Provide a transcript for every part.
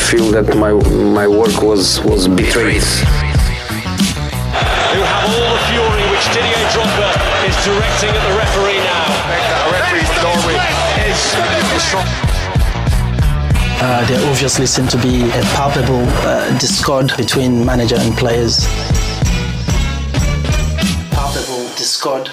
feel that my work was betrayed. Who have all the fury which Didier Drogba is directing at the referee now. A referee from Norway is strong. There obviously seemed to be a palpable discord between manager and players. Palpable discord.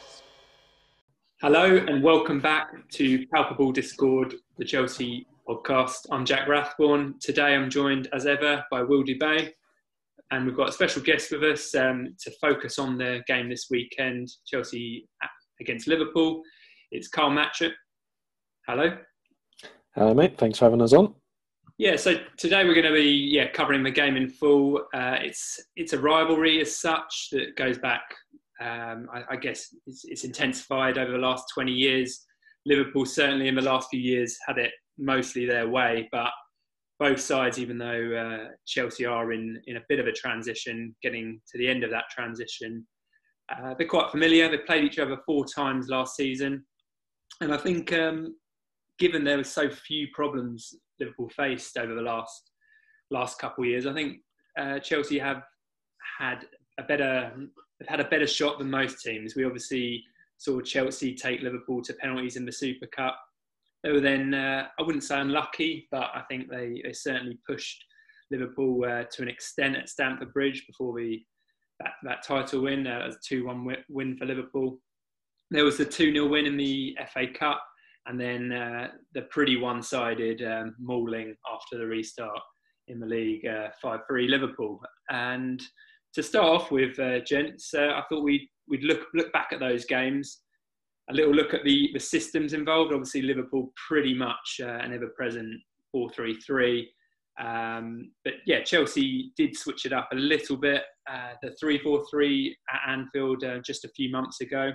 Hello and welcome back to Palpable Discord, the Chelsea podcast. I'm Jack Rathborne. Today I'm joined as ever by Will Dubay, and we've got a special guest with us to focus on the game this weekend, Chelsea against Liverpool. It's Carl Matchett. Hello. Hello, mate. Thanks for having us on. Yeah, so today we're going to be covering the game in full. It's a rivalry as such that goes back. I guess it's intensified over the last 20 years. Liverpool certainly in the last few years had it mostly their way, but both sides, even though Chelsea are in a bit of a transition, getting to the end of that transition, they're quite familiar. They played each other 4 times last season. And I think given there were so few problems Liverpool faced over the last couple of years, I think Chelsea have had a better shot than most teams. We obviously saw Chelsea take Liverpool to penalties in the Super Cup. They were then, I wouldn't say unlucky, but I think they certainly pushed Liverpool to an extent at Stamford Bridge before that title win. It was a 2-1 win for Liverpool. There was the 2-0 win in the FA Cup, and then the pretty one-sided mauling after the restart in the league, 5-3 Liverpool. And to start off with, gents, I thought we'd look back at those games, a little look at the systems involved. Obviously, Liverpool pretty much an ever-present 4-3-3. But yeah, Chelsea did switch it up a little bit. The 3-4-3 at Anfield just a few months ago,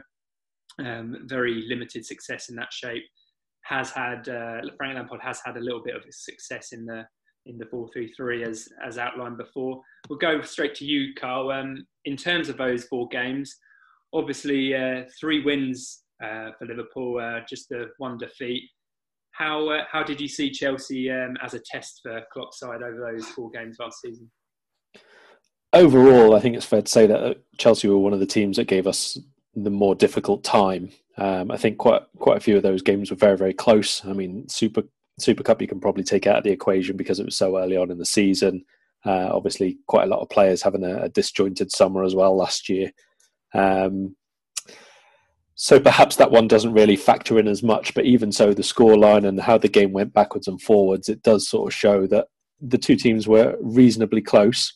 very limited success in that shape. Frank Lampard has had a little bit of success in the 4-3-3 as outlined before. We'll go straight to you, Carl. In terms of those 4 games, obviously 3 wins for Liverpool, just the 1 defeat. How did you see Chelsea as a test for Klopp's side over those 4 games last season? Overall, I think it's fair to say that Chelsea were one of the teams that gave us the more difficult time. I think quite a few of those games were very, very close. I mean, Super Cup you can probably take out of the equation because it was so early on in the season. Obviously, quite a lot of players having a disjointed summer as well last year. So perhaps that one doesn't really factor in as much. But even so, the scoreline and how the game went backwards and forwards, it does sort of show that the 2 teams were reasonably close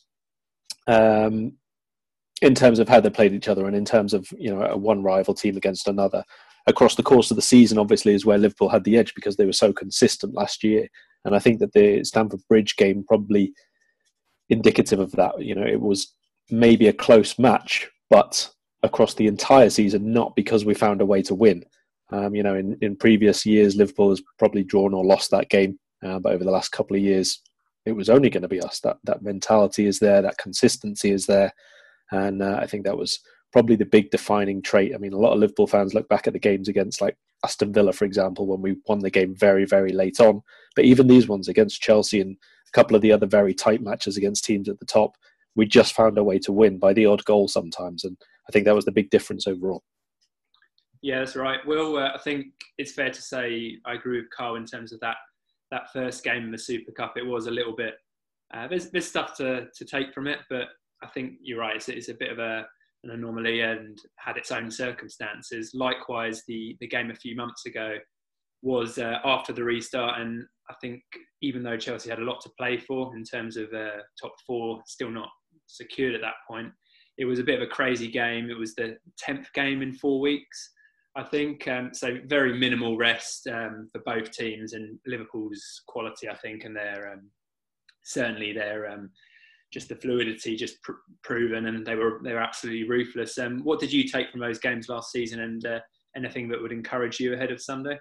in terms of how they played each other and in terms of, a one rival team against another. Across the course of the season, obviously, is where Liverpool had the edge because they were so consistent last year. And I think that the Stamford Bridge game probably indicative of that. It was maybe a close match, but across the entire season, not because we found a way to win. In previous years, Liverpool has probably drawn or lost that game. But over the last couple of years, it was only going to be us. That mentality is there, that consistency is there. And I think that was probably the big defining trait. I mean, a lot of Liverpool fans look back at the games against like Aston Villa, for example, when we won the game very, very late on. But even these ones against Chelsea and a couple of the other very tight matches against teams at the top, we just found a way to win by the odd goal sometimes. And I think that was the big difference overall. Yeah, that's right. Will, I think it's fair to say I agree with Carl in terms of that first game in the Super Cup. It was a little bit, there's stuff to take from it, but I think you're right. It's a bit of an anomaly and had its own circumstances. Likewise, the game a few months ago was after the restart, and I think even though Chelsea had a lot to play for in terms of top 4, still not secured at that point, it was a bit of a crazy game. It was the 10th game in 4 weeks, I think. So very minimal rest for both teams, and Liverpool's quality, I think, and certainly their just the fluidity just proven, and they were absolutely ruthless. What did you take from those games last season, and anything that would encourage you ahead of Sunday?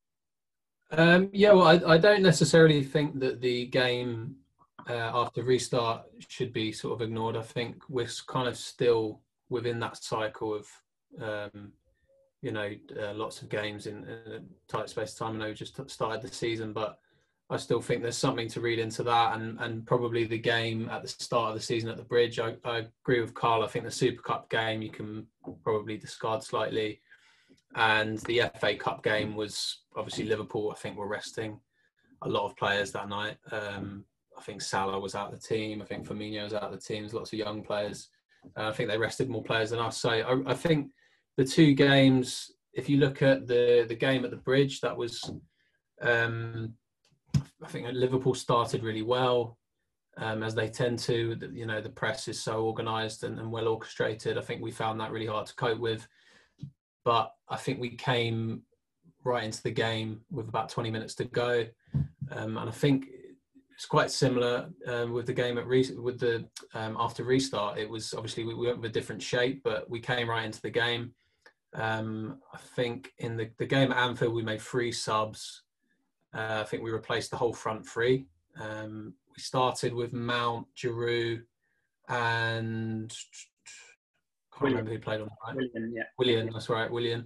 I don't necessarily think that the game after restart should be sort of ignored. I think we're kind of still within that cycle of lots of games in a tight space of time. I know we just started the season, but I still think there's something to read into that, and probably the game at the start of the season at the Bridge. I agree with Carl. I think the Super Cup game you can probably discard slightly, and the FA Cup game was obviously Liverpool. I think were resting a lot of players that night. I think Salah was out of the team. I think Firmino was out of the team. There's lots of young players. I think they rested more players than us. So I think the two games, if you look at the game at the Bridge, that was, I think Liverpool started really well, as they tend to. The press is so organised and well orchestrated. I think we found that really hard to cope with. But I think we came right into the game with about 20 minutes to go. And I think it's quite similar with the game after restart. It was obviously we went with a different shape, but we came right into the game. I think in the game at Anfield, we made 3 subs. I think we replaced the whole front 3. We started with Mount, Giroud, and I can't remember who played on the right. Willian, that's right, Willian.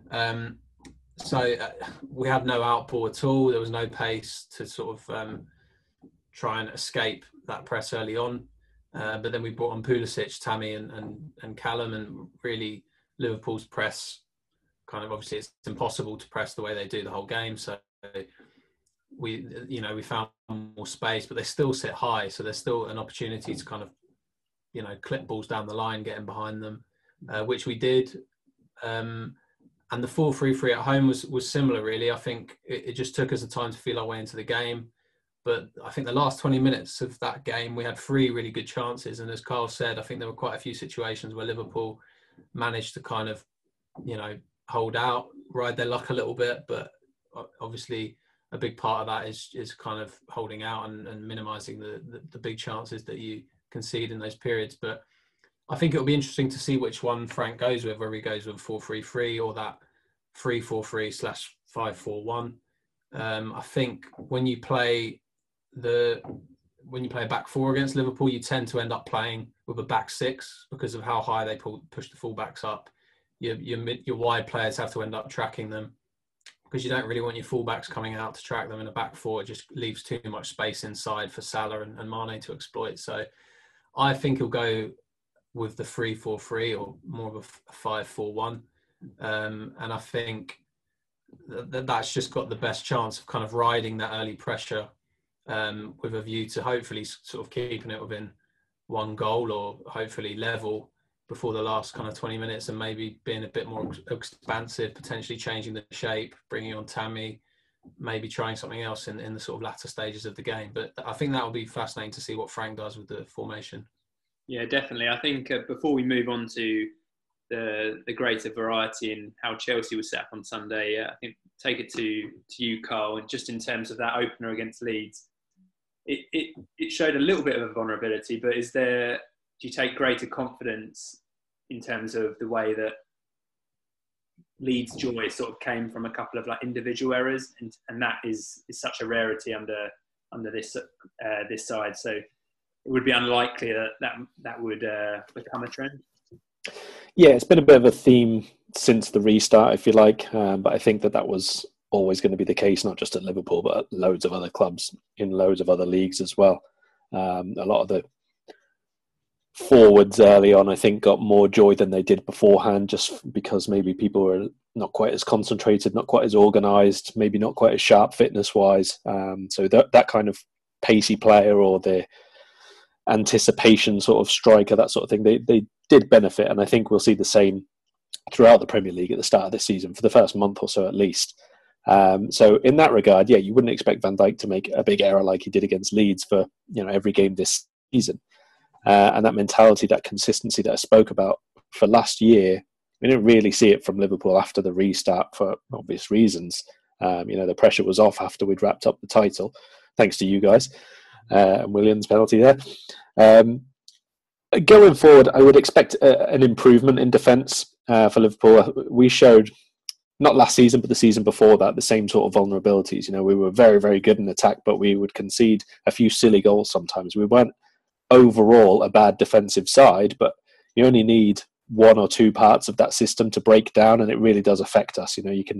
So we had no outball at all. There was no pace to sort of try and escape that press early on. But then we brought on Pulisic, Tammy and Callum, and really Liverpool's press kind of, obviously it's impossible to press the way they do the whole game. So we found more space, but they still sit high. So there's still an opportunity to kind of, clip balls down the line, getting behind them, which we did. And the 4-3-3 at home was similar, really. I think it just took us the time to feel our way into the game. But I think the last 20 minutes of that game, we had 3 really good chances. And as Carl said, I think there were quite a few situations where Liverpool managed to kind of, hold out, ride their luck a little bit. But obviously a big part of that is kind of holding out and minimising the big chances that you concede in those periods. But I think it'll be interesting to see which one Frank goes with, whether he goes with 4-3-3 or that 3-4-3/5-4-1. I think when you play a back 4 against Liverpool, you tend to end up playing with a back 6 because of how high they push the fullbacks up. Your wide players have to end up tracking them because you don't really want your fullbacks coming out to track them in a back 4. It just leaves too much space inside for Salah and Mane to exploit. So I think he'll go with the 3-4-3 or more of a 5-4-1. And I think that's just got the best chance of kind of riding that early pressure with a view to hopefully sort of keeping it within 1 goal or hopefully level before the last kind of 20 minutes, and maybe being a bit more expansive, potentially changing the shape, bringing on Tammy, maybe trying something else in the sort of latter stages of the game. But I think that will be fascinating to see what Frank does with the formation. Yeah, definitely. I think before we move on to the greater variety in how Chelsea was set up on Sunday, I think take it to you, Carl, and just in terms of that opener against Leeds, it showed a little bit of a vulnerability, but do you take greater confidence in terms of the way that Leeds' joy sort of came from a couple of individual errors, and that is such a rarity under this side. So it would be unlikely that would become a trend. Yeah, it's been a bit of a theme since the restart, if you like. But I think that was always going to be the case, not just at Liverpool, but at loads of other clubs in loads of other leagues as well. A lot of the forwards early on, I think, got more joy than they did beforehand, just because maybe people were not quite as concentrated, not quite as organised, maybe not quite as sharp fitness-wise. So that kind of pacey player or the anticipation sort of striker, that sort of thing, they did benefit. And I think we'll see the same throughout the Premier League at the start of this season, for the first month or so at least. So in that regard, yeah, you wouldn't expect Van Dijk to make a big error like he did against Leeds for every game this season. And that mentality, that consistency that I spoke about for last year, we didn't really see it from Liverpool after the restart for obvious reasons. The pressure was off after we'd wrapped up the title, thanks to you guys, and Williams' penalty there. Going forward, I would expect an improvement in defence for Liverpool. We showed, not last season, but the season before that, the same sort of vulnerabilities. We were very, very good in attack, but we would concede a few silly goals sometimes. We weren't overall a bad defensive side, but you only need 1 or 2 parts of that system to break down, and it really does affect us. You can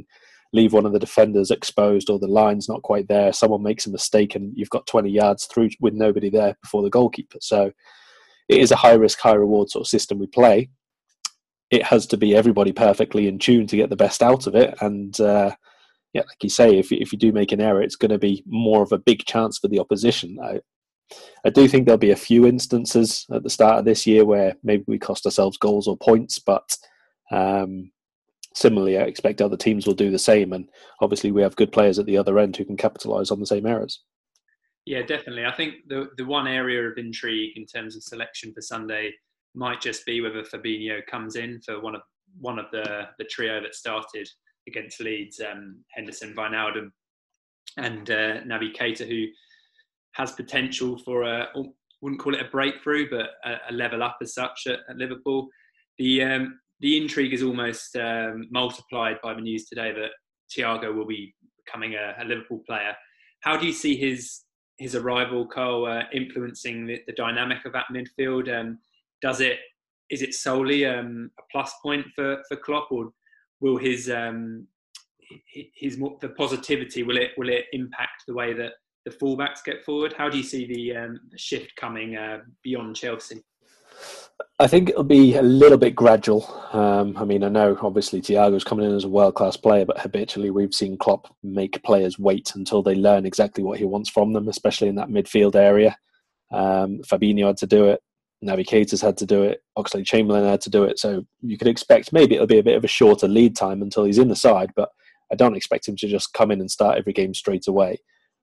leave one of the defenders exposed or the line's not quite there, someone makes a mistake and you've got 20 yards through with nobody there before the goalkeeper. So it is a high risk, high reward sort of system we play. It has to be everybody perfectly in tune to get the best out of it. And yeah, like you say, if you do make an error, it's going to be more of a big chance for the opposition. I do think there'll be a few instances at the start of this year where maybe we cost ourselves goals or points, but similarly, I expect other teams will do the same. And obviously we have good players at the other end who can capitalise on the same errors. Yeah, definitely. I think the one area of intrigue in terms of selection for Sunday might just be whether Fabinho comes in for one of the trio that started against Leeds, Henderson, Wijnaldum and Naby Keita, who has potential for wouldn't call it a breakthrough, but a level up as such at Liverpool. The intrigue is almost multiplied by the news today that Thiago will be becoming a Liverpool player. How do you see his arrival, Carl, influencing the dynamic of that midfield? Is it solely a plus point for Klopp, or will the positivity will it impact the way that the fullbacks get forward? How do you see the shift coming beyond Chelsea? I think it'll be a little bit gradual. I mean, I know obviously Thiago's coming in as a world-class player, but habitually we've seen Klopp make players wait until they learn exactly what he wants from them, especially in that midfield area. Fabinho had to do it. Naby Keita's had to do it. Oxlade-Chamberlain had to do it. So you could expect maybe it'll be a bit of a shorter lead time until he's in the side, but I don't expect him to just come in and start every game straight away.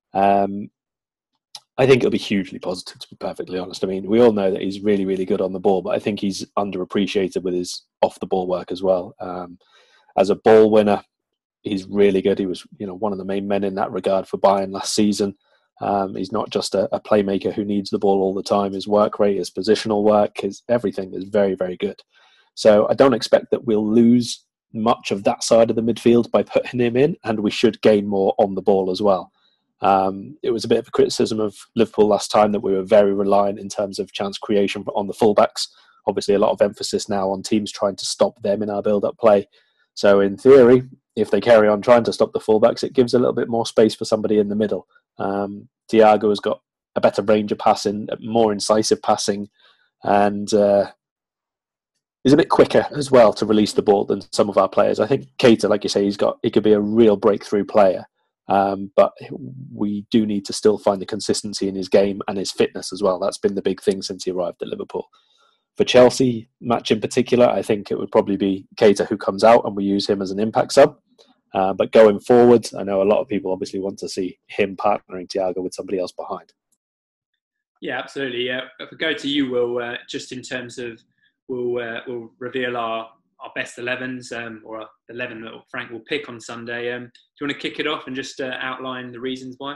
I think it'll be hugely positive, to be perfectly honest. I mean, we all know that he's really, really good on the ball, but I think he's underappreciated with his off-the-ball work as well. As a ball winner, he's really good. He was, one of the main men in that regard for Bayern last season. He's not just a playmaker who needs the ball all the time. His work rate, his positional work, his everything is very, very good. So I don't expect that we'll lose much of that side of the midfield by putting him in, and we should gain more on the ball as well. It was a bit of a criticism of Liverpool last time that we were very reliant in terms of chance creation on the fullbacks. Obviously, a lot of emphasis now on teams trying to stop them in our build-up play. So in theory, if they carry on trying to stop the fullbacks, it gives a little bit more space for somebody in the middle. Thiago has got a better range of passing, more incisive passing, and is a bit quicker as well to release the ball than some of our players. I think Keita, like you say, he could be a real breakthrough player. But we do need to still find the consistency in his game and his fitness as well. That's been the big thing since he arrived at Liverpool. For Chelsea match in particular, I think it would probably be Keita who comes out and we use him as an impact sub. But going forward, I know a lot of people obviously want to see him partnering Thiago with somebody else behind. Yeah, absolutely. Yeah. If we go to you, Will, just in terms of we'll reveal our best 11s or the 11 that Frank will pick on Sunday. Do you want to kick it off and just outline the reasons why?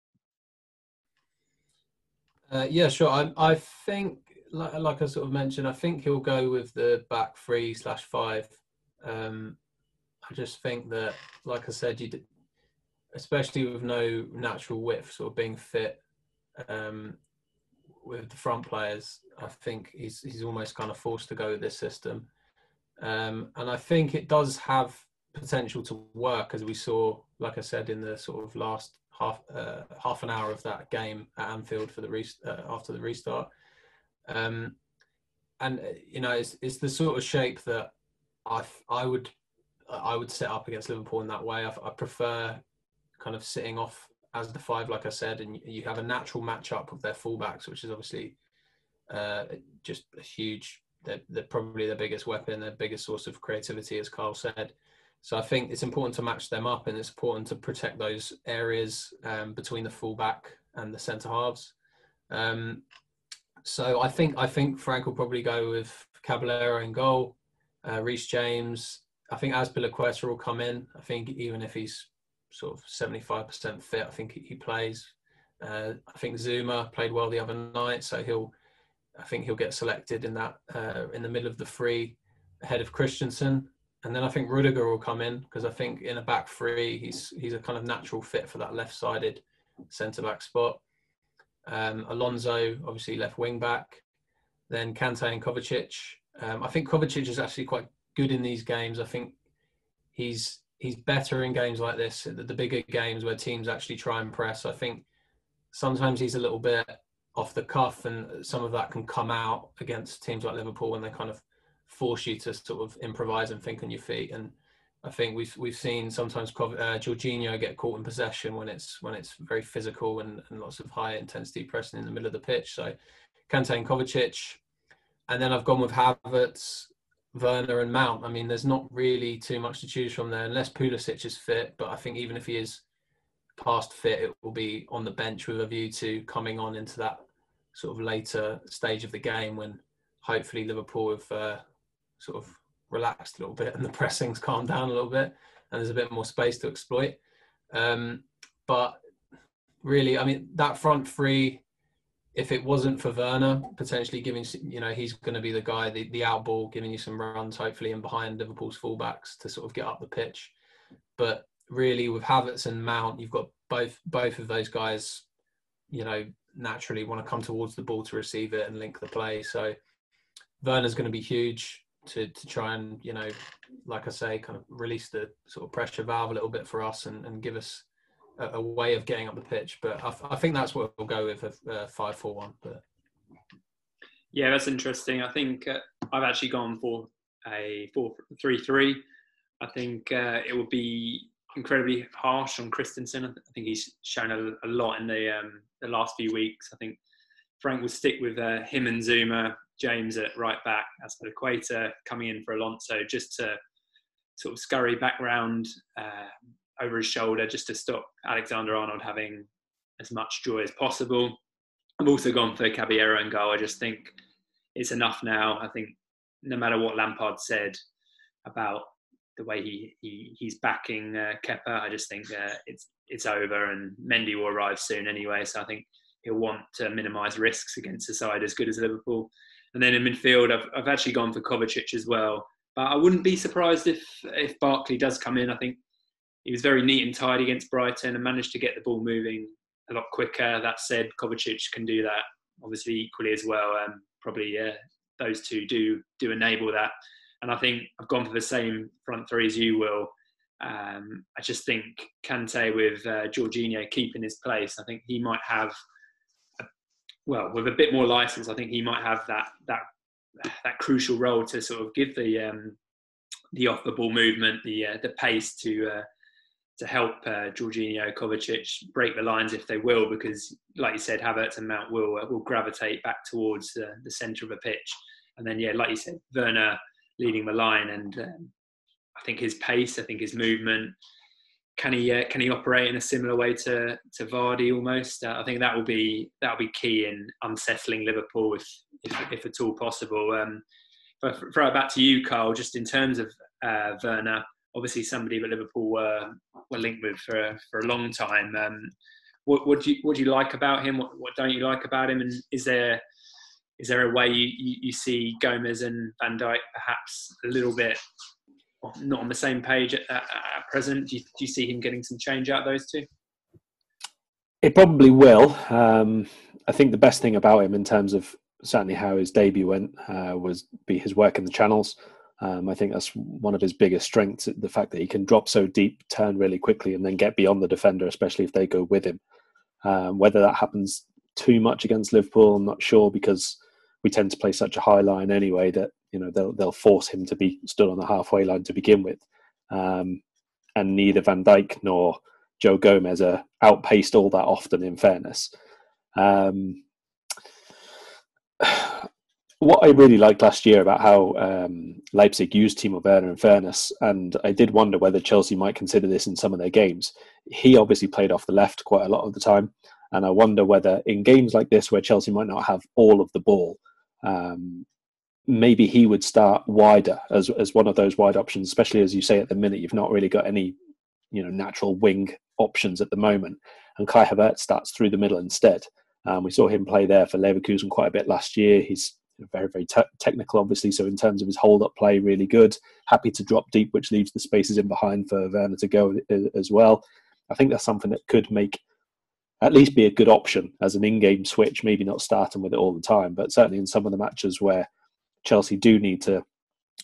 Yeah, sure. I think, like I sort of mentioned, I think he'll go with the back 3/5. I just think that, like I said, especially with no natural width, sort of being fit with the front players, I think he's almost kind of forced to go with this system. And I think it does have potential to work, as we saw, like I said, in the sort of last half an hour of that game at Anfield for after the restart. And it's the sort of shape that I would set up against Liverpool in that way. I prefer kind of sitting off as the 5, like I said, and you have a natural matchup of their fullbacks, which is obviously just a huge. They're probably their biggest weapon, their biggest source of creativity, as Carl said. So I think it's important to match them up, and it's important to protect those areas between the fullback and the centre halves. So I think Frank will probably go with Caballero in goal, Reece James. I think Azpilicueta will come in. I think even if he's sort of 75% fit, I think he plays. I think Zuma played well the other night, so I think he'll get selected in that in the middle of the 3 ahead of Christensen. And then I think Rudiger will come in, because I think in a back 3 he's a kind of natural fit for that left-sided centre-back spot. Alonso, obviously left wing-back. Then Kante and Kovacic. I think Kovacic is actually quite good in these games. I think he's he's better in games like this, the bigger games where teams actually try and press. I think sometimes he's a little bit off the cuff, and some of that can come out against teams like Liverpool when they kind of force you to sort of improvise and think on your feet. And I think we've seen sometimes Jorginho get caught in possession when it's very physical and lots of high intensity pressing in the middle of the pitch. So Kante and Kovacic, and then I've gone with Havertz, Werner and Mount. I mean, there's not really too much to choose from there unless Pulisic is fit, but I think even if he is past fit, it will be on the bench with a view to coming on into that sort of later stage of the game when hopefully Liverpool have sort of relaxed a little bit and the pressing's calmed down a little bit and there's a bit more space to exploit. But really, I mean, that front three, if it wasn't for Werner potentially giving, he's going to be the guy, the out ball, giving you some runs, hopefully, in behind Liverpool's fullbacks to sort of get up the pitch. But really, with Havertz and Mount, you've got both of those guys, naturally want to come towards the ball to receive it and link the play. So Werner's going to be huge to try and, like I say, kind of release the sort of pressure valve a little bit for us and give us a way of getting up the pitch. But I think that's what we'll go with, a 5-4-1. But yeah, that's interesting. I think I've actually gone for a 4-3-3. I think it would be incredibly harsh on Christensen. I think he's shown a lot in the last few weeks. I think Frank will stick with him and Zuma, James at right back, Azpilicueta coming in for Alonso, just to sort of scurry back round over his shoulder, just to stop Alexander-Arnold having as much joy as possible. I've also gone for Caballero and goal. I just think it's enough now. I think no matter what Lampard said about the way he's backing Kepa, I just think it's over, and Mendy will arrive soon anyway. So I think he'll want to minimise risks against a side as good as Liverpool. And then in midfield, I've actually gone for Kovacic as well. But I wouldn't be surprised if Barkley does come in. I think he was very neat and tidy against Brighton and managed to get the ball moving a lot quicker. That said, Kovacic can do that obviously equally as well. Probably those two do enable that. And I think I've gone for the same front three as you will. I just think Kante with Jorginho keeping his place, I think he might have, with a bit more license, I think he might have that crucial role to sort of give the off the ball movement, the pace to help Jorginho, Kovacic break the lines if they will, because like you said, Havertz and Mount will gravitate back towards the centre of a pitch, and then like you said, Werner leading the line, and I think his pace, I think his movement, can he operate in a similar way to Vardy almost? I think that will be key in unsettling Liverpool if at all possible. Throw it back to you, Carl, just in terms of Werner, obviously somebody that Liverpool were linked with for a long time. What do you like about him? What don't you like about him? And is there a way you see Gomez and Van Dijk perhaps a little bit not on the same page at present? Do you see him getting some change out of those two? It probably will. I think the best thing about him in terms of certainly how his debut went was his work in the channels. I think that's one of his biggest strengths, the fact that he can drop so deep, turn really quickly, and then get beyond the defender, especially if they go with him. Whether that happens too much against Liverpool, I'm not sure, because we tend to play such a high line anyway that they'll force him to be stood on the halfway line to begin with. And neither Van Dijk nor Joe Gomez are outpaced all that often, in fairness. What I really liked last year about how Leipzig used Timo Werner, in fairness, and I did wonder whether Chelsea might consider this in some of their games. He obviously played off the left quite a lot of the time, and I wonder whether in games like this where Chelsea might not have all of the ball, maybe he would start wider as one of those wide options, especially as you say at the minute, you've not really got any natural wing options at the moment, and Kai Havertz starts through the middle instead. We saw him play there for Leverkusen quite a bit last year. He's very, very technical, obviously. So in terms of his hold-up play, really good. Happy to drop deep, which leaves the spaces in behind for Werner to go as well. I think that's something that could at least be a good option as an in-game switch, maybe not starting with it all the time, but certainly in some of the matches where Chelsea do need to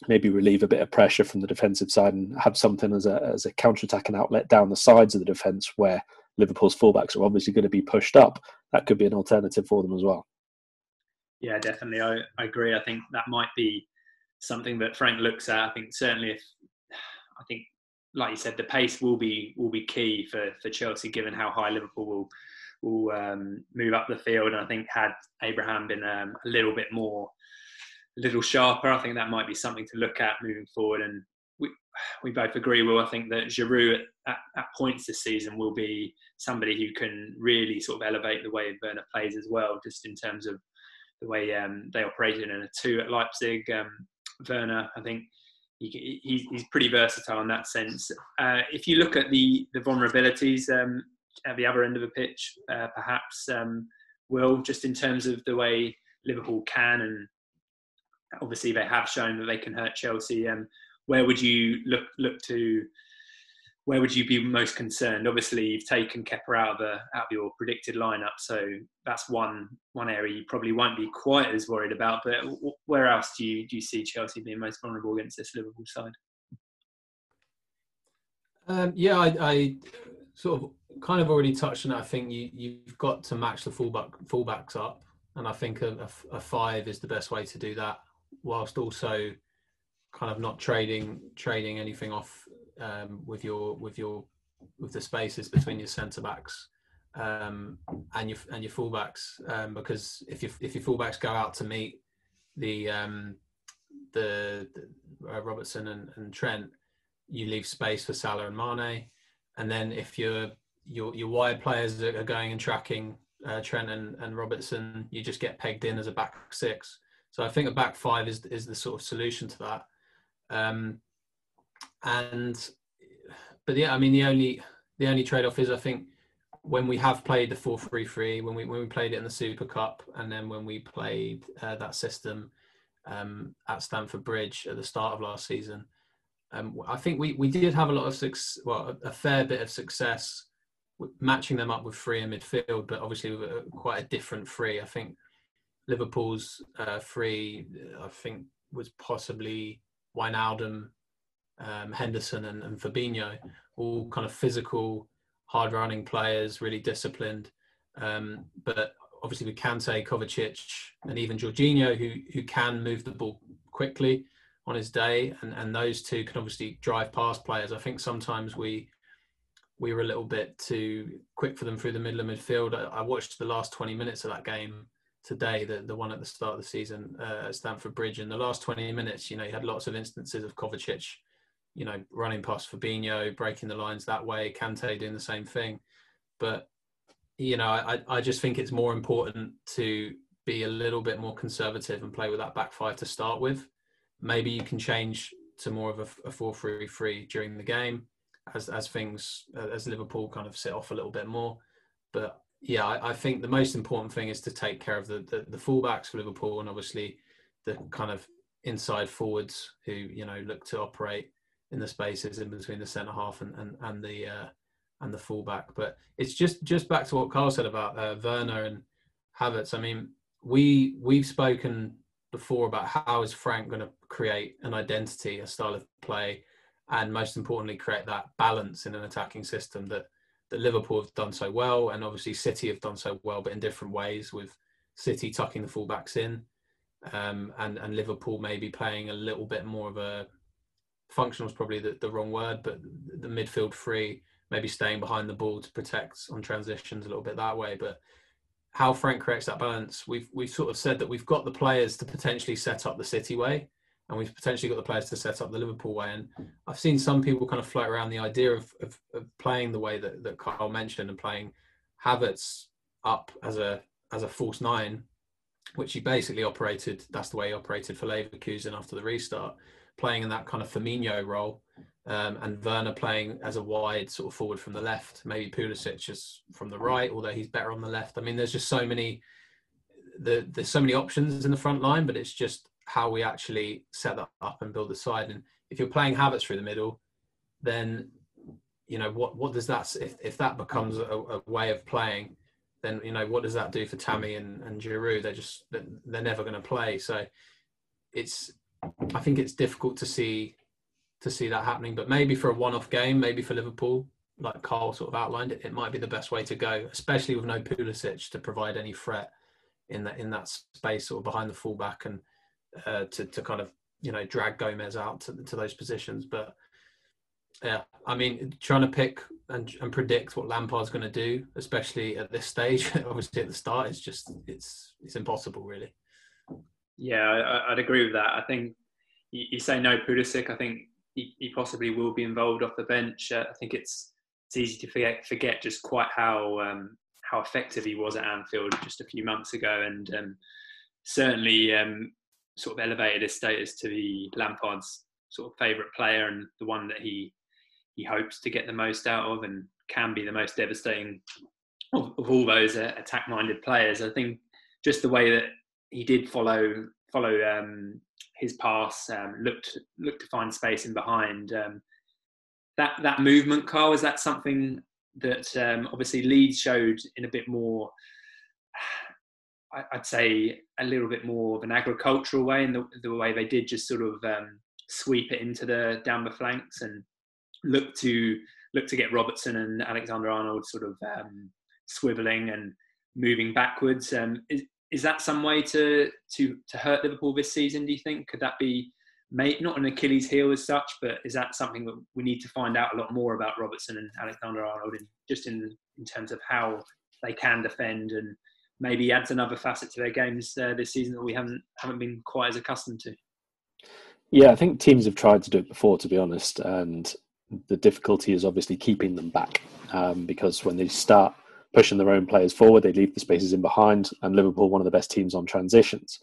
maybe relieve a bit of pressure from the defensive side and have something as a counter-attacking outlet down the sides of the defence where Liverpool's fullbacks are obviously going to be pushed up. That could be an alternative for them as well. Yeah, definitely. I agree. I think that might be something that Frank looks at. I think certainly like you said, the pace will be key for Chelsea, given how high Liverpool will move up the field. And I think had Abraham been a little sharper, I think that might be something to look at moving forward. And we both agree, Will. I think that Giroud at points this season will be somebody who can really sort of elevate the way Werner plays as well, just in terms of the way they operated in a 2 at Leipzig. Werner, I think he's pretty versatile in that sense. If you look at the vulnerabilities at the other end of the pitch, perhaps, Will, just in terms of the way Liverpool can, and obviously they have shown that they can hurt Chelsea, where would you look to? Where would you be most concerned? Obviously, you've taken Kepa out of your predicted lineup, so that's one area you probably won't be quite as worried about. But where else do you see Chelsea being most vulnerable against this Liverpool side? I sort of kind of already touched on it. I think you've got to match the fullbacks up, and I think a 5 is the best way to do that, whilst also kind of not trading anything off with the spaces between your centre backs and your fullbacks, because if your fullbacks go out to meet the Robertson and Trent, you leave space for Salah and Mane, and then if your wide players are going and tracking Trent and Robertson, you just get pegged in as a back 6. So I think a back 5 is the sort of solution to that. But yeah, I mean, the only trade-off is, I think, when we have played the 4-3-3, when we played it in the Super Cup, and then when we played that system at Stamford Bridge at the start of last season, I think we did have a lot of success, a fair bit of success matching them up with 3 in midfield, but obviously with quite a different 3. I think Liverpool's 3, I think, was possibly Wijnaldum, Henderson and Fabinho, all kind of physical, hard-running players, really disciplined. But obviously with Kante, Kovacic, and even Jorginho, who can move the ball quickly on his day, and those two can obviously drive past players. I think sometimes we were a little bit too quick for them through the middle of midfield. I watched the last 20 minutes of that game today, the one at the start of the season at Stamford Bridge. In the last 20 minutes, you had lots of instances of Kovacic, running past Fabinho, breaking the lines that way, Kante doing the same thing. But, I just think it's more important to be a little bit more conservative and play with that back 5 to start with. Maybe you can change to more of a 4-3-3 during the game as Liverpool kind of sit off a little bit more. But yeah, I think the most important thing is to take care of the fullbacks for Liverpool, and obviously the kind of inside forwards who look to operate in the spaces in between the centre half and the fullback. But it's just back to what Carl said about Werner and Havertz. I mean, we've spoken before about how is Frank going to create an identity, a style of play, and most importantly create that balance in an attacking system that Liverpool have done so well, and obviously City have done so well, but in different ways, with City tucking the fullbacks in, and Liverpool maybe playing a little bit more of a functional is probably the wrong word, but the midfield 3 maybe staying behind the ball to protect on transitions a little bit that way. But how Frank creates that balance, we've sort of said that we've got the players to potentially set up the City way, and we've potentially got the players to set up the Liverpool way. And I've seen some people kind of float around the idea of playing the way that Carl mentioned, and playing Havertz up as a false 9, which he basically operated. That's the way he operated for Leverkusen after the restart, playing in that kind of Firmino role, and Werner playing as a wide sort of forward from the left. Maybe Pulisic is from the right, although he's better on the left. I mean, there's just so many. There's so many options in the front line, but it's just how we actually set that up and build the side. And if you're playing Havertz through the middle, then what does that, if that becomes a way of playing, then what does that do for Tammy and Giroud? They're never going to play. So it's I think it's difficult to see that happening. But maybe for a one-off game, maybe for Liverpool, like Carl sort of outlined, it might be the best way to go, especially with no Pulisic to provide any threat in that space sort of behind the fullback and to kind of, drag Gomez out to those positions. But yeah, I mean, trying to pick and predict what Lampard's going to do, especially at this stage, obviously at the start, it's impossible, really. Yeah, I'd agree with that. I think you say no Pulisic. I think he possibly will be involved off the bench. I think it's easy to forget just quite how effective he was at Anfield just a few months ago, and certainly sort of elevated his status to be Lampard's sort of favourite player and the one that he hopes to get the most out of and can be the most devastating of all those attack-minded players. I think just the way that he did follow his pass, looked to find space in behind. That movement, Carl, is that something that obviously Leeds showed in a bit more, I'd say a little bit more of an agricultural way, in the way they did just sort of sweep it into down the flanks and look to get Robertson and Alexander-Arnold sort of swivelling and moving backwards. Is that some way to hurt Liverpool this season, do you think? Could that be not an Achilles heel as such, but is that something that we need to find out a lot more about Robertson and Alexander-Arnold, in terms of how they can defend, and maybe adds another facet to their games this season that we haven't been quite as accustomed to? Yeah, I think teams have tried to do it before, to be honest, and the difficulty is obviously keeping them back, because when they start pushing their own players forward, they leave the spaces in behind, and Liverpool, one of the best teams on transitions.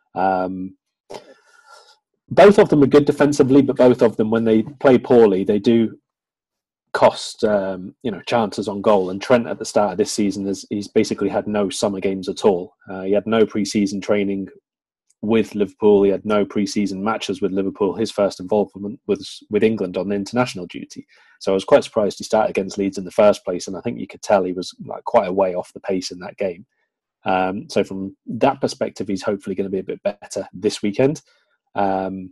Both of them are good defensively, but both of them, when they play poorly, they do cost chances on goal. And Trent at the start of this season, he's basically had no summer games at all. He had no pre-season training with Liverpool. He had no pre-season matches with Liverpool. His first involvement was with England on international duty. So I was quite surprised he started against Leeds in the first place, and I think you could tell he was quite a way off the pace in that game. So from that perspective, he's hopefully going to be a bit better this weekend. I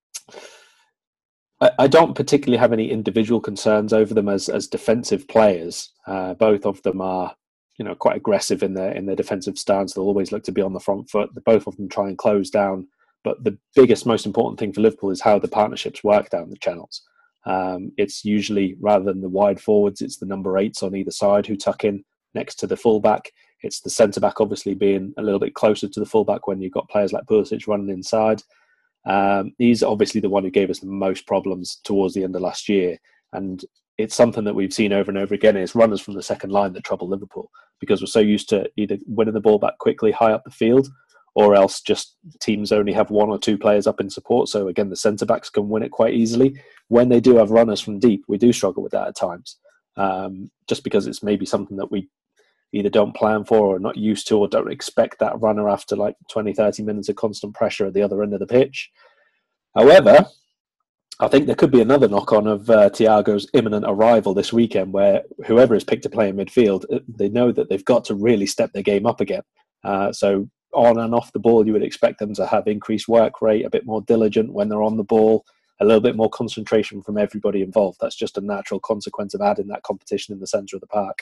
don't particularly have any individual concerns over them as defensive players. Both of them are, quite aggressive in their defensive stance. They'll always look to be on the front foot. Both of them try and close down. But the biggest, most important thing for Liverpool is how the partnerships work down the channels. It's usually, rather than the wide forwards, it's the number 8s on either side who tuck in next to the fullback. It's the centre-back obviously being a little bit closer to the fullback when you've got players like Pulisic running inside. He's obviously the one who gave us the most problems towards the end of last year. And it's something that we've seen over and over again. It's runners from the second line that trouble Liverpool, because we're so used to either winning the ball back quickly high up the field, or else just teams only have 1 or 2 players up in support. So again, the centre-backs can win it quite easily. When they do have runners from deep, we do struggle with that at times, just because it's maybe something that we either don't plan for or not used to, or don't expect that runner after 20, 30 minutes of constant pressure at the other end of the pitch. However, I think there could be another knock-on of Thiago's imminent arrival this weekend, where whoever is picked to play in midfield, they know that they've got to really step their game up again. So on and off the ball, you would expect them to have increased work rate, a bit more diligent when they're on the ball, a little bit more concentration from everybody involved. That's just a natural consequence of adding that competition in the centre of the park.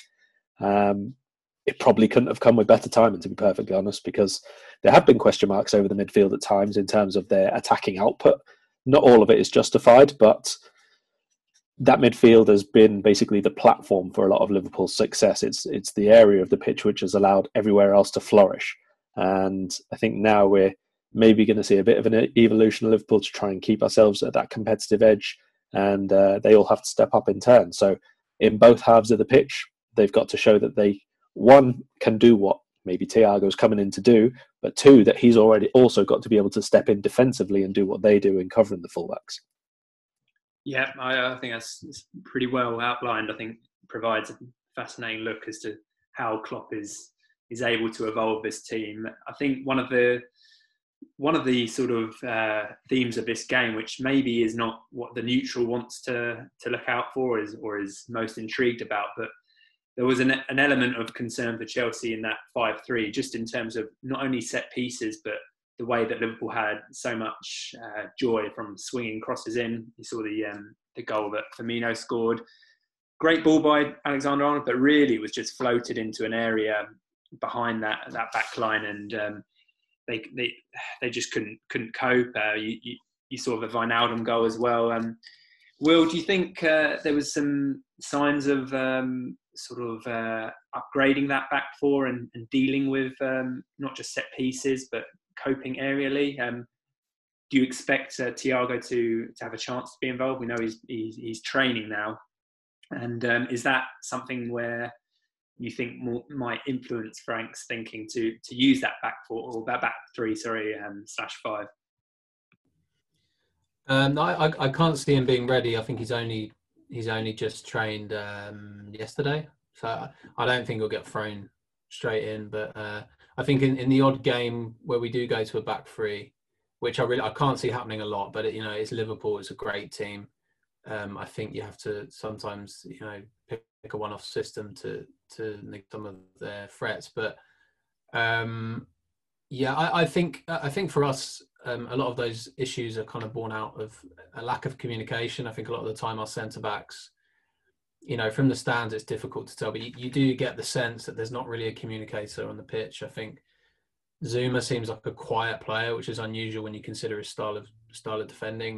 It probably couldn't have come with better timing, to be perfectly honest, because there have been question marks over the midfield at times in terms of their attacking output. Not all of it is justified, but that midfield has been basically the platform for a lot of Liverpool's success. It's the area of the pitch which has allowed everywhere else to flourish. And I think now we're maybe going to see a bit of an evolution of Liverpool to try and keep ourselves at that competitive edge, and they all have to step up in turn. So in both halves of the pitch, they've got to show that they, 1, can do what maybe Thiago's coming in to do, but 2, that he's already also got to be able to step in defensively and do what they do in covering the fullbacks. Yeah, I think that's pretty well outlined. I think it provides a fascinating look as to how Klopp is able to evolve this team. I think one of the sort of themes of this game, which maybe is not what the neutral wants to look out for or is most intrigued about, but there was an element of concern for Chelsea in that 5-3, just in terms of not only set pieces, but the way that Liverpool had so much joy from swinging crosses in. You saw the goal that Firmino scored. Great ball by Alexander-Arnold, but really was just floated into an area behind that back line, and they just couldn't cope. You saw the Wijnaldum goal as well. Will, do you think there was some signs of upgrading that back four and dealing with not just set pieces but coping aerially? Do you expect Thiago to have a chance to be involved? We know he's training now, and is that something where you think might influence Frank's thinking to use that back four or that back three, /5? No, I can't see him being ready. I think he's only just trained yesterday, so I don't think he'll get thrown straight in. But I think in the odd game where we do go to a back three, which I can't see happening a lot, but it's Liverpool, it's a great team. I think you have to sometimes pick a one-off system to negate some of their threats. But I think for us, a lot of those issues are kind of born out of a lack of communication. I think a lot of the time our centre-backs, from the stands, it's difficult to tell, but you do get the sense that there's not really a communicator on the pitch. I think Zuma seems like a quiet player, which is unusual when you consider his style of defending.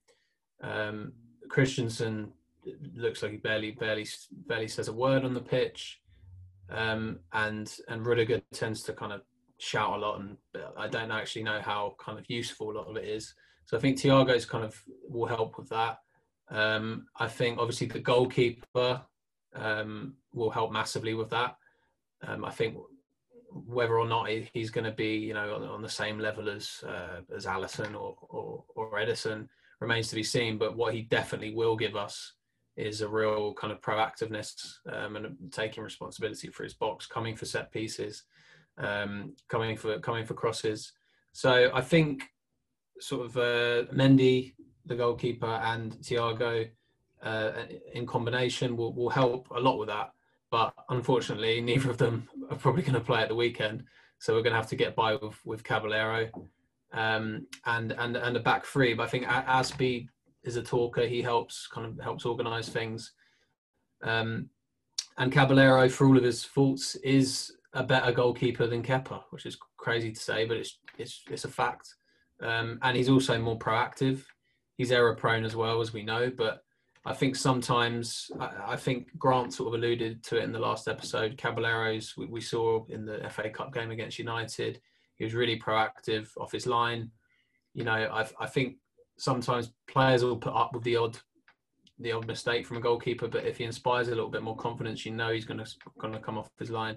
Christensen looks like he barely says a word on the pitch, and Rudiger tends to kind of shout a lot, and I don't actually know how kind of useful a lot of it is. So I think Thiago's kind of will help with that. I think obviously the goalkeeper will help massively with that. I think whether or not he's going to be on the same level as Alisson or Edison remains to be seen. But what he definitely will give us is a real kind of proactiveness and taking responsibility for his box, coming for set pieces, coming for crosses. So I think sort of Mendy, the goalkeeper, and Thiago in combination will help a lot with that. But unfortunately, neither of them are probably going to play at the weekend, so we're going to have to get by with Caballero and a back three. But I think Aspie is a talker. He helps organise things, and Caballero, for all of his faults, is a better goalkeeper than Kepa, which is crazy to say, but it's a fact. And he's also more proactive. He's error prone as well, as we know. But I think sometimes, I think Grant sort of alluded to it in the last episode, Caballero's, we saw in the FA Cup game against United, he was really proactive off his line. I think sometimes players will put up with the odd mistake from a goalkeeper, but if he inspires a little bit more confidence, he's going to come off his line.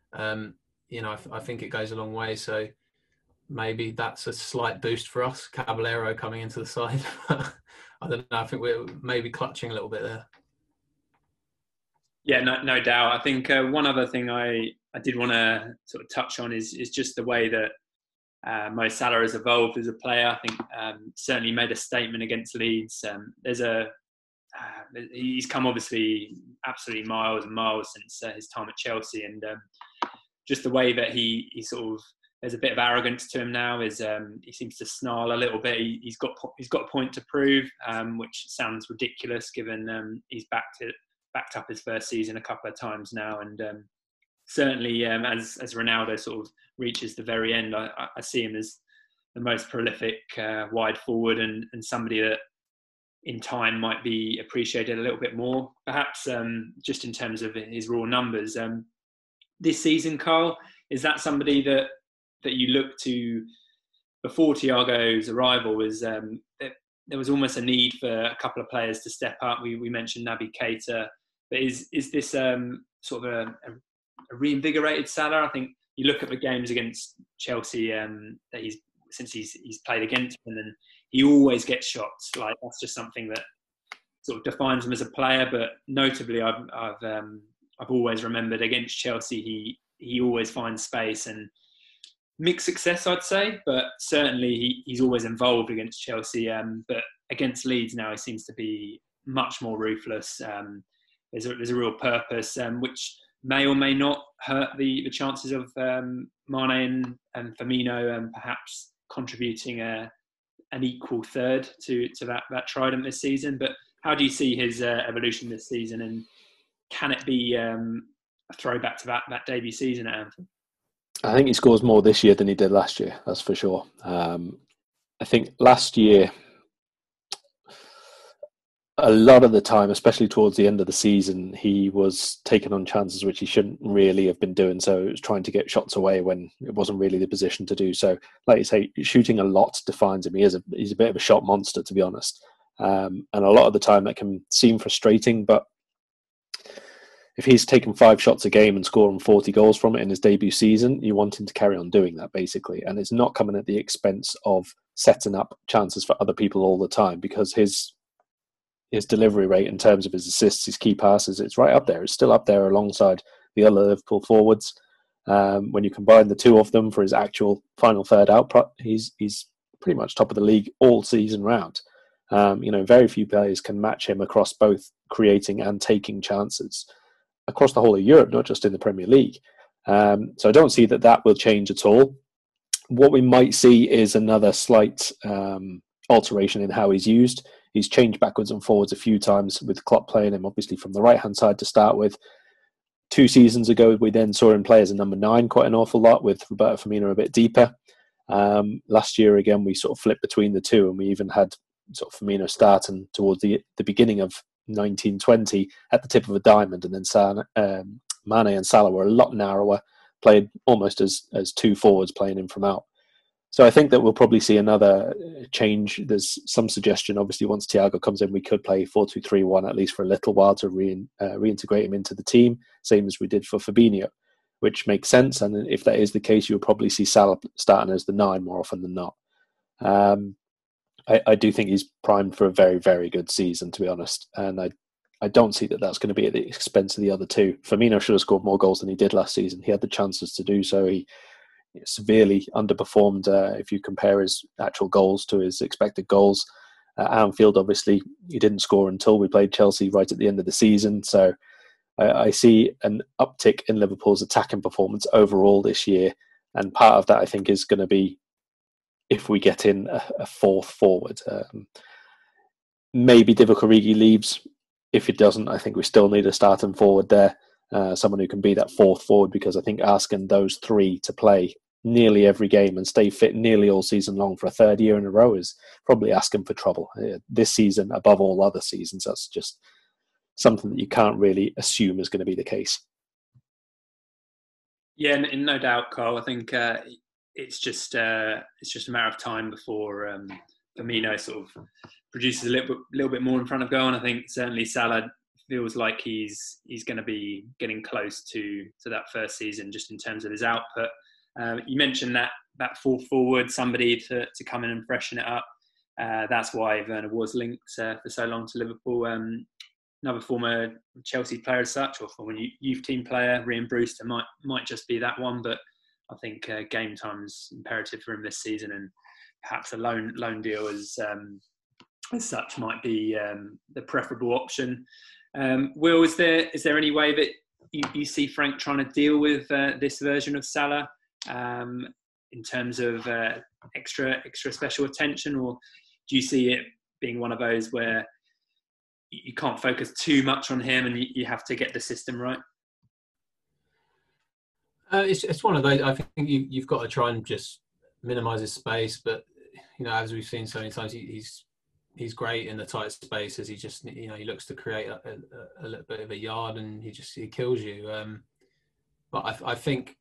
I think it goes a long way. So maybe that's a slight boost for us, Caballero coming into the side. I don't know. I think we're maybe clutching a little bit there. Yeah, no doubt. I think one other thing I did want to sort of touch on is just the way that Mo Salah has evolved as a player. I think certainly made a statement against Leeds. He's come obviously absolutely miles and miles since his time at Chelsea, and just the way that he sort of, there's a bit of arrogance to him now. He seems to snarl a little bit. He's got a point to prove, which sounds ridiculous given he's backed up his first season a couple of times now, and certainly as Ronaldo sort of reaches the very end, I see him as the most prolific wide forward and somebody that in time might be appreciated a little bit more, perhaps just in terms of his raw numbers. This season, Carl, is that somebody that you look to before Thiago's arrival? Was there was almost a need for a couple of players to step up? We mentioned Naby Keita, but is this sort of a reinvigorated Salah? I think you look at the games against Chelsea that he's played against them, and he always gets shots. Like, that's just something that sort of defines him as a player. But notably, I've always remembered against Chelsea, he always finds space and mixed success, I'd say. But certainly he's always involved against Chelsea. But against Leeds now, he seems to be much more ruthless. There's a real purpose, which may or may not hurt the chances of Mane and Firmino perhaps contributing an equal third to that trident this season. But how do you see his evolution this season, and can it be a throwback to that debut season at Anfield? I think he scores more this year than he did last year, that's for sure. I think last year, a lot of the time, especially towards the end of the season, he was taking on chances which he shouldn't really have been doing. So it was trying to get shots away when it wasn't really the position to do so. Like you say, shooting a lot defines him. He's a bit of a shot monster, to be honest. And a lot of the time that can seem frustrating, but if he's taken 5 shots a game and scoring 40 goals from it in his debut season, you want him to carry on doing that, basically. And it's not coming at the expense of setting up chances for other people all the time, because his delivery rate in terms of his assists, his key passes, it's right up there. It's still up there alongside the other Liverpool forwards. When you combine the two of them for his actual final third output, he's pretty much top of the league all season round. Very few players can match him across both creating and taking chances across the whole of Europe, not just in the Premier League. So I don't see that will change at all. What we might see is another slight alteration in how he's used. He's changed backwards and forwards a few times, with Klopp playing him obviously from the right-hand side to start with. 2 seasons ago, we then saw him play as a number 9 quite an awful lot, with Roberto Firmino a bit deeper. Last year, again, we sort of flipped between the two, and we even had sort of Firmino starting towards the beginning of 1920 at the tip of a diamond, and then Mane and Salah were a lot narrower, played almost as 2 forwards playing in from out. So I think that we'll probably see another change. There's some suggestion, obviously, once Thiago comes in, we could play 4-2-3-1 at least for a little while to reintegrate him into the team, same as we did for Fabinho, which makes sense. And if that is the case, you'll probably see Salah starting as the 9 more often than not. I do think he's primed for a very, very good season, to be honest. And I don't see that's going to be at the expense of the other two. Firmino should have scored more goals than he did last season. He had the chances to do so. He severely underperformed if you compare his actual goals to his expected goals. At Anfield, obviously, he didn't score until we played Chelsea right at the end of the season. So I see an uptick in Liverpool's attacking performance overall this year. And part of that, I think, is going to be if we get in a 4th forward. Maybe Divock Origi leaves. If it doesn't, I think we still need a starting forward there. Someone who can be that 4th forward, because I think asking those 3 to play nearly every game and stay fit nearly all season long for a 3rd year in a row is probably asking for trouble. This season, above all other seasons, that's just something that you can't really assume is going to be the case. Yeah, and no doubt, Carl. I think it's just a matter of time before Firmino sort of produces a little bit more in front of goal. And I think certainly Salah feels like he's going to be getting close to that first season, just in terms of his output. You mentioned that 4th forward, somebody to come in and freshen it up. That's why Werner was linked for so long to Liverpool. Another former Chelsea player as such, or former youth team player, Ryan Brewster, might just be that one. But I think game time's imperative for him this season, and perhaps a loan deal as such might be the preferable option. Will, is there any way that you see Frank trying to deal with this version of Salah in terms of extra special attention, or do you see it being one of those where you can't focus too much on him and you have to get the system right? It's one of those. I think you've got to try and just minimise his space, but as we've seen so many times, he's great in the tight spaces. He just he looks to create a little bit of a yard, and he kills you. But I think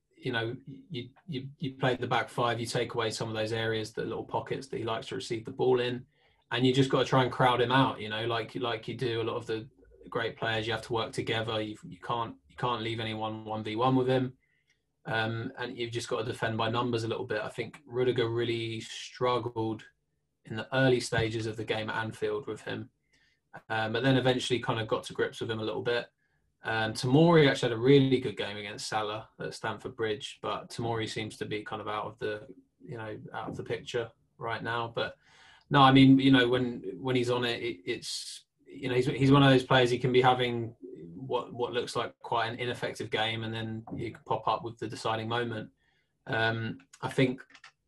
you play the back 5, you take away some of those areas, the little pockets that he likes to receive the ball in, and you just got to try and crowd him out. Like you do a lot of the great players. You have to work together. You can't leave anyone 1v1 with him. And you've just got to defend by numbers a little bit. I think Rudiger really struggled in the early stages of the game at Anfield with him, but then eventually kind of got to grips with him a little bit. Tomori actually had a really good game against Salah at Stamford Bridge, but Tomori seems to be kind of out of the picture right now. But no, I mean, when he's on it, it's he's one of those players. He can be having what looks like quite an ineffective game, and then you can pop up with the deciding moment. I think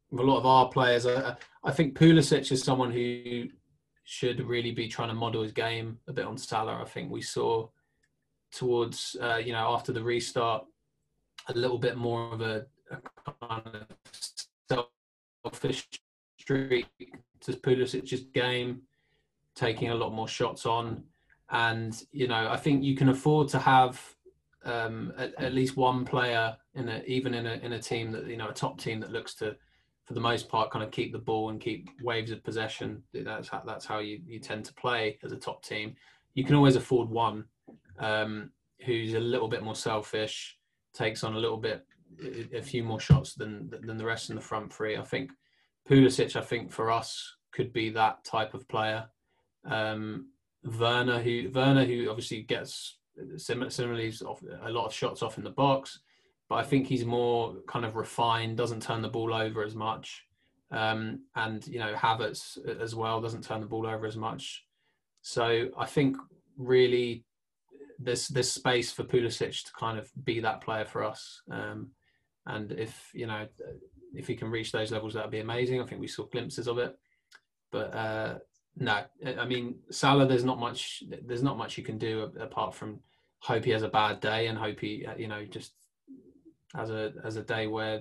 with a lot of our players. I think Pulisic is someone who should really be trying to model his game a bit on Salah. I think we saw towards, after the restart, a little bit more of a kind of selfish streak to Pulisic's game, taking a lot more shots on. And, I think you can afford to have at least one player in a team that, a top team that looks to, for the most part, kind of keep the ball and keep waves of possession. That's how you tend to play as a top team. You can always afford one who's a little bit more selfish, takes on a few more shots than the rest in the front three. I think Pulisic, for us, could be that type of player. Werner, who obviously gets similarly a lot of shots off in the box, but I think he's more kind of refined, doesn't turn the ball over as much. And, Havertz as well doesn't turn the ball over as much. So I think really there's space for Pulisic to kind of be that player for us. And if he can reach those levels, that'd be amazing. I think we saw glimpses of it. But no, I mean, Salah, there's not much you can do apart from hope he has a bad day and hope he, just as a day where,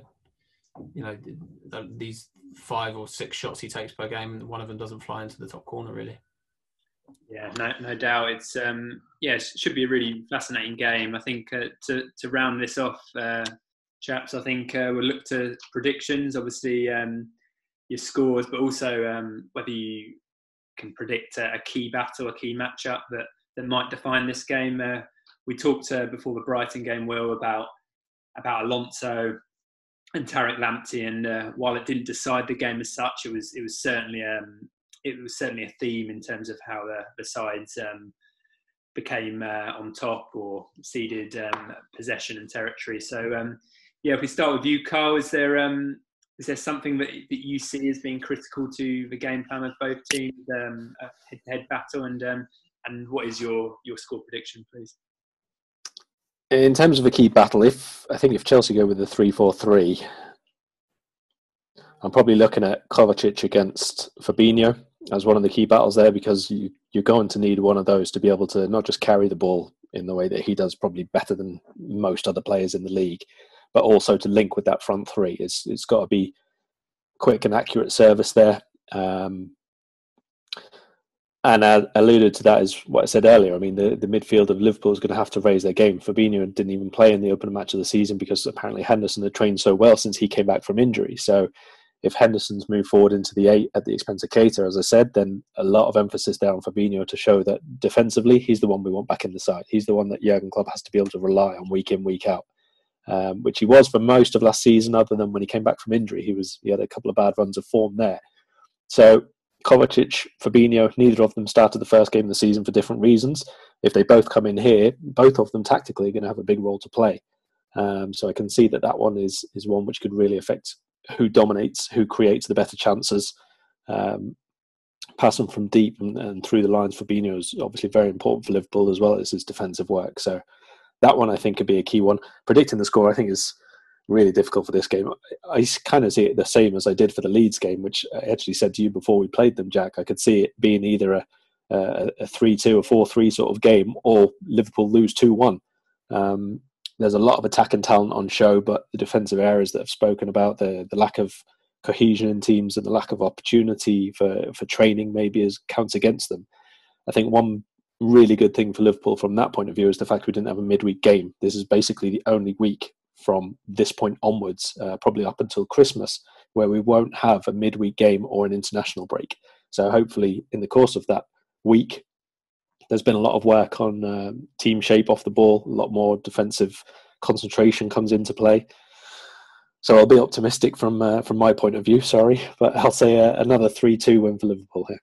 these 5 or 6 shots he takes per game, one of them doesn't fly into the top corner, really. Yeah, no doubt. It's it should be a really fascinating game. I think to round this off, chaps, I think we'll look to predictions. Obviously, your scores, but also whether you can predict a key battle, a key matchup that might define this game. We talked before the Brighton game, Will, about Alonso and Tariq Lamptey, and while it didn't decide the game as such, it was certainly a theme in terms of how the sides became on top or ceded possession and territory. So if we start with you, Carl, is there something that you see as being critical to the game plan of both teams, a head-to-head battle, and what is your score prediction, please? In terms of a key battle, if Chelsea go with the 3-4-3, I'm probably looking at Kovacic against Fabinho as one of the key battles there, because you're going to need one of those to be able to not just carry the ball in the way that he does, probably better than most other players in the league, but also to link with that front three. It's got to be quick and accurate service there. And I alluded to that as what I said earlier. I mean, the midfield of Liverpool is going to have to raise their game. Fabinho didn't even play in the opening match of the season because apparently Henderson had trained so well since he came back from injury. So if Henderson's moved forward into the 8 at the expense of Keita, as I said, then a lot of emphasis there on Fabinho to show that defensively, he's the one we want back in the side. He's the one that Jurgen Klopp has to be able to rely on week in, week out, which he was for most of last season, other than when he came back from injury. He had a couple of bad runs of form there. So Kovacic, Fabinho, neither of them started the first game of the season for different reasons. If they both come in here, both of them tactically are going to have a big role to play. So I can see that one is one which could really affect who dominates, who creates the better chances. Passing from deep and through the lines, Fabinho is obviously very important for Liverpool as well as his defensive work. So that one I think could be a key one. Predicting the score I think is really difficult for this game. I kind of see it the same as I did for the Leeds game, which I actually said to you before we played them, Jack. I could see it being either a 3-2, a 4-3 sort of game, or Liverpool lose 2-1. There's a lot of attacking talent on show, but the defensive errors that I've spoken about, the lack of cohesion in teams and the lack of opportunity for training maybe counts against them. I think one really good thing for Liverpool from that point of view is the fact we didn't have a midweek game. This is basically the only week from this point onwards, probably up until Christmas, where we won't have a midweek game or an international break. So hopefully in the course of that week, there's been a lot of work on team shape off the ball, a lot more defensive concentration comes into play. So I'll be optimistic from my point of view, sorry, but I'll say another 3-2 win for Liverpool here.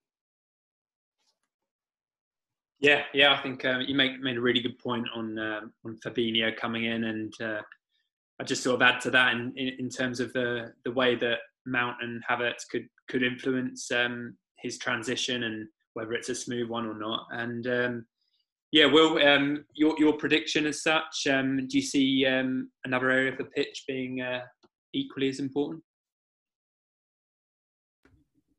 Yeah, I think you made a really good point on Fabinho coming in, and I just sort of add to that in terms of the way that Mount and Havertz could influence his transition and whether it's a smooth one or not. And Will, your prediction as such, do you see another area of the pitch being equally as important?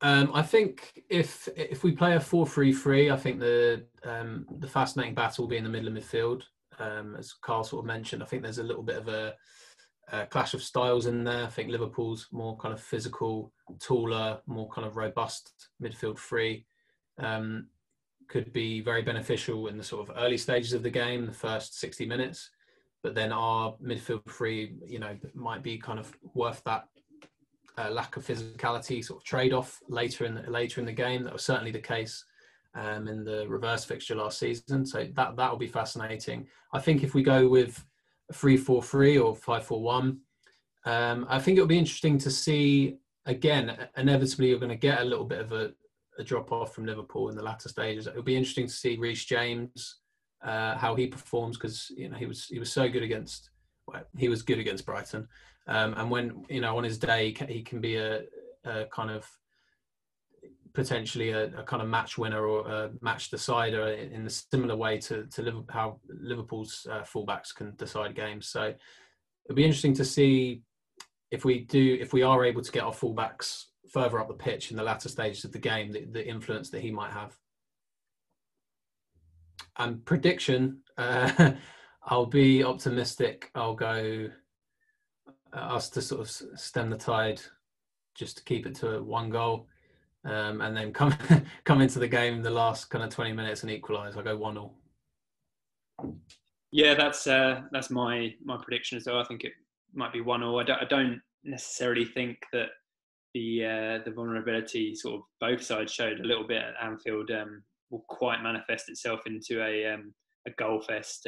I think if we play a 4-3-3, I think the fascinating battle will be in the middle of midfield. As Carl sort of mentioned, I think there's a little bit of a clash of styles in there. I think Liverpool's more kind of physical, taller, more kind of robust midfield three could be very beneficial in the sort of early stages of the game, the first 60 minutes. But then our midfield three, might be kind of worth that lack of physicality sort of trade-off later in the game. That was certainly the case in the reverse fixture last season. So that will be fascinating. I think if we go with a 3-4-3 or 5-4-1, I think it'll be interesting to see. Again, inevitably, you're going to get a little bit of a drop off from Liverpool in the latter stages. It'll be interesting to see Reece James, how he performs, because he was so good against. Well, he was good against Brighton, and when on his day he can be a kind of potentially a kind of match winner or a match decider in a similar way to how Liverpool's fullbacks can decide games. So it'll be interesting to see if we are able to get our fullbacks further up the pitch in the latter stages of the game, the influence that he might have. And prediction, I'll be optimistic. I'll go us to sort of stem the tide, just to keep it to 1 goal, and then come into the game in the last kind of 20 minutes and equalise. I'll go 1-0. Yeah, that's my prediction as well. I think it might be 1-0. I don't necessarily think that the vulnerability sort of both sides showed a little bit at Anfield will quite manifest itself into a goal fest.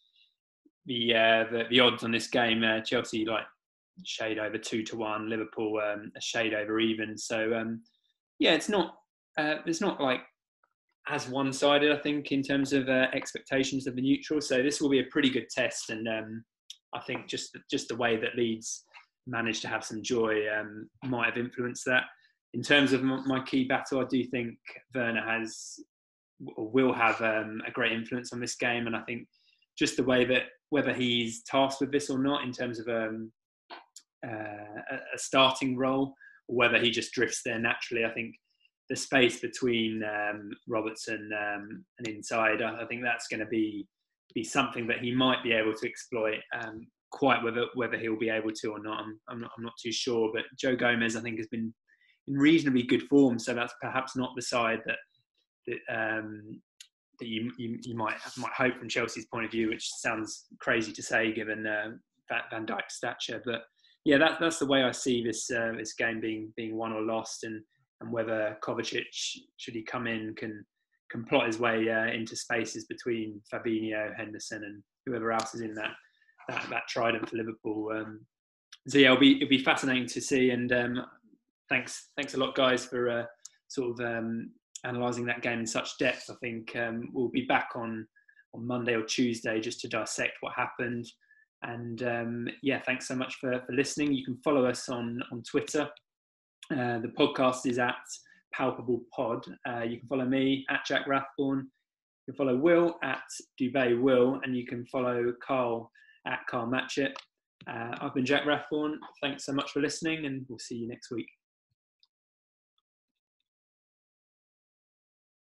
The odds on this game, Chelsea shade over 2-1, Liverpool a shade over even. So it's not like as one-sided, I think, in terms of expectations of the neutral. So this will be a pretty good test, and I think just the way that Leeds managed to have some joy might have influenced that. In terms of my key battle, I do think Werner will have a great influence on this game, and I think just the way that whether he's tasked with this or not in terms of a starting role, or whether he just drifts there naturally, I think the space between Robertson and inside, I think that's going to be something that he might be able to exploit. Quite whether he'll be able to or not, I'm not too sure. But Joe Gomez, I think, has been in reasonably good form, so that's perhaps not the side that you might hope from Chelsea's point of view, which sounds crazy to say given Van Dijk's stature. But yeah, that's the way I see this game being won or lost, and whether Kovacic, should he come in, can plot his way into spaces between Fabinho, Henderson, and whoever else is in that trident for Liverpool. So yeah, it'll be fascinating to see. And thanks a lot, guys, for sort of analysing that game in such depth. I think we'll be back on Monday or Tuesday just to dissect what happened. And thanks so much for listening. You can follow us on Twitter. The podcast is at Palpable Pod. You can follow me at Jack Rathborne. You can follow Will at Duvet Will, and you can follow Carl at Carl Matchett. I've been Jack Rathborne. Thanks so much for listening, and we'll see you next week.